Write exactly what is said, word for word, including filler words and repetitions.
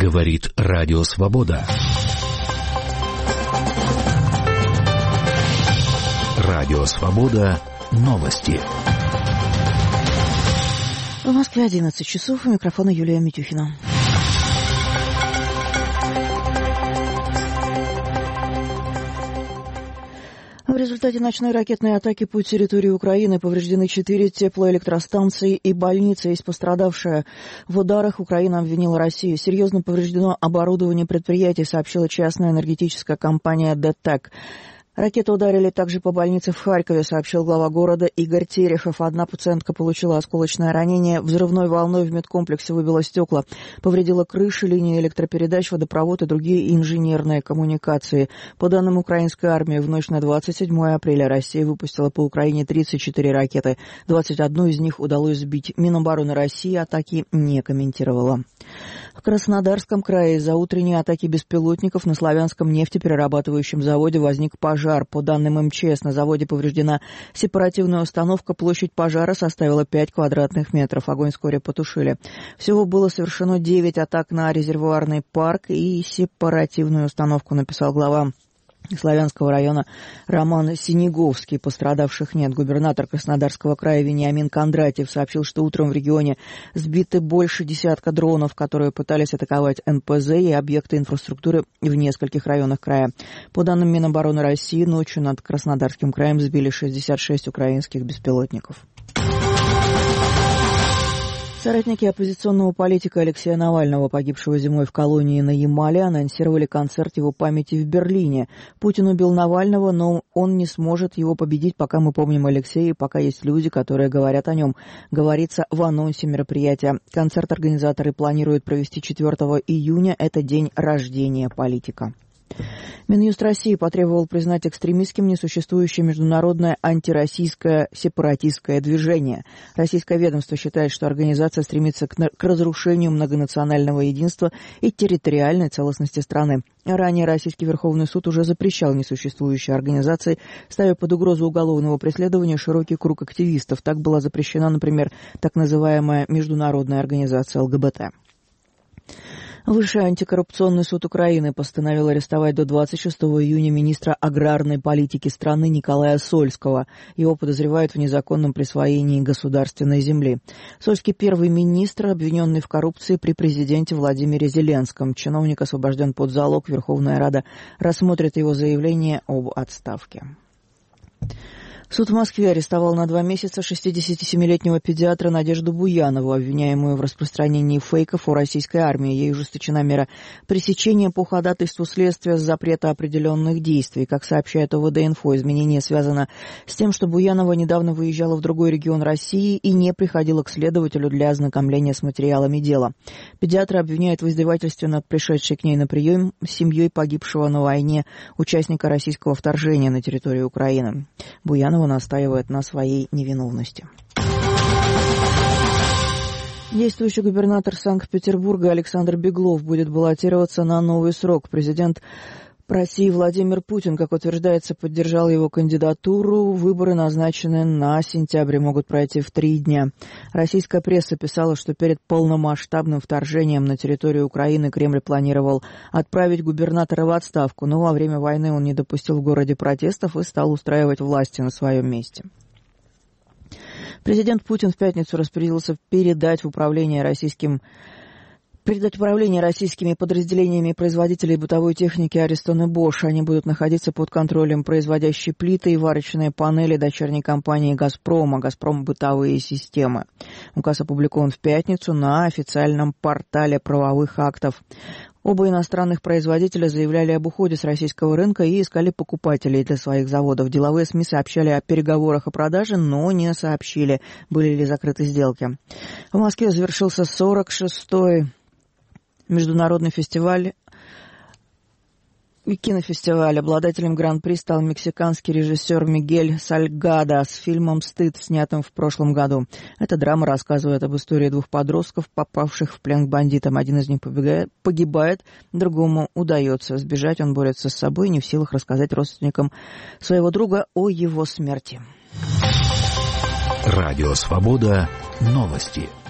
Говорит Радио Свобода. Радио Свобода. Новости. В Москве одиннадцать часов. У микрофона Юлия Митюхина. В результате ночной ракетной атаки по территории Украины повреждены четыре теплоэлектростанции и больницы. Есть пострадавшие. В ударах Украина обвинила Россию. Серьезно повреждено оборудование предприятий, сообщила частная энергетическая компания ДТЭК. Ракеты ударили также по больнице в Харькове, сообщил глава города Игорь Терехов. Одна пациентка получила осколочное ранение. Взрывной волной в медкомплексе выбило стекла. Повредила крыши, линии электропередач, водопровод и другие инженерные коммуникации. По данным украинской армии, в ночь на двадцать седьмое апреля Россия выпустила по Украине тридцать четыре ракеты. двадцать одну из них удалось сбить. Минобороны России атаки не комментировала. В Краснодарском крае из-за утренней атаки беспилотников на Славянском нефтеперерабатывающем заводе возник пожар. По данным эм че эс, на заводе повреждена сепаративная установка. Площадь пожара составила пять квадратных метров. Огонь вскоре потушили. Всего было совершено девять атак на резервуарный парк и сепаративную установку, написал глава Славянского района Роман Синеговский. Пострадавших нет. Губернатор Краснодарского края Вениамин Кондратьев сообщил, что утром в регионе сбиты больше десятка дронов, которые пытались атаковать эн пэ зэ и объекты инфраструктуры в нескольких районах края. По данным Минобороны России, ночью над Краснодарским краем сбили шестьдесят шесть украинских беспилотников. Соратники оппозиционного политика Алексея Навального, погибшего зимой в колонии на Ямале, анонсировали концерт его памяти в Берлине. Путин убил Навального, но он не сможет его победить, пока мы помним Алексея и пока есть люди, которые говорят о нем, говорится в анонсе мероприятия. Концерт организаторы планируют провести четвёртого июня, это день рождения политика. Минюст России потребовал признать экстремистским несуществующее международное антироссийское сепаратистское движение. Российское ведомство считает, что организация стремится к, к разрушению многонационального единства и территориальной целостности страны. Ранее Российский Верховный суд уже запрещал несуществующей организации, ставя под угрозу уголовного преследования широкий круг активистов. Так была запрещена, например, так называемая Международная организация эл гэ бэ тэ. Высший антикоррупционный суд Украины постановил арестовать до двадцать шестого июня министра аграрной политики страны Николая Сольского. Его подозревают в незаконном присвоении государственной земли. Сольский первый министр, обвиненный в коррупции при президенте Владимире Зеленском. Чиновник освобожден под залог. Верховная Рада рассмотрит его заявление об отставке. Суд в Москве арестовал на два месяца шестидесятисемилетнего педиатра Надежду Буянову, обвиняемую в распространении фейков о российской армии. Ей ужесточена мера пресечения по ходатайству следствия с запрета определенных действий. Как сообщает о вэ дэ инфо, изменение связано с тем, что Буянова недавно выезжала в другой регион России и не приходила к следователю для ознакомления с материалами дела. Педиатра обвиняют в издевательстве над пришедшей к ней на прием семьей погибшего на войне участника российского вторжения на территорию Украины. Буянова настаивает на своей невиновности. Действующий губернатор Санкт-Петербурга Александр Беглов будет баллотироваться на новый срок. Президент России Владимир Путин, как утверждается, поддержал его кандидатуру. Выборы, назначенные на сентябрь, могут пройти в три дня. Российская пресса писала, что перед полномасштабным вторжением на территорию Украины Кремль планировал отправить губернатора в отставку, но во время войны он не допустил в городе протестов и стал устраивать власти на своем месте. Президент Путин в пятницу распорядился передать в управление российским Передать управление российскими подразделениями производителей бытовой техники Ariston и Bosch. Они будут находиться под контролем производящей плиты и варочные панели дочерней компании «Газпрома», «Газпром бытовые системы». Указ опубликован в пятницу на официальном портале правовых актов. Оба иностранных производителя заявляли об уходе с российского рынка и искали покупателей для своих заводов. Деловые СМИ сообщали о переговорах о продаже, но не сообщили, были ли закрыты сделки. В Москве завершился сорок шестой международный фестиваль кинофестиваль. Обладателем гран-при стал мексиканский режиссер Мигель Сальгадо с фильмом «Стыд», снятым в прошлом году. Эта драма рассказывает об истории двух подростков, попавших в плен к бандитам. Один из них побегает, погибает, другому удается сбежать. Он борется с собой, не в силах рассказать родственникам своего друга о его смерти. Радио «Свобода». Новости.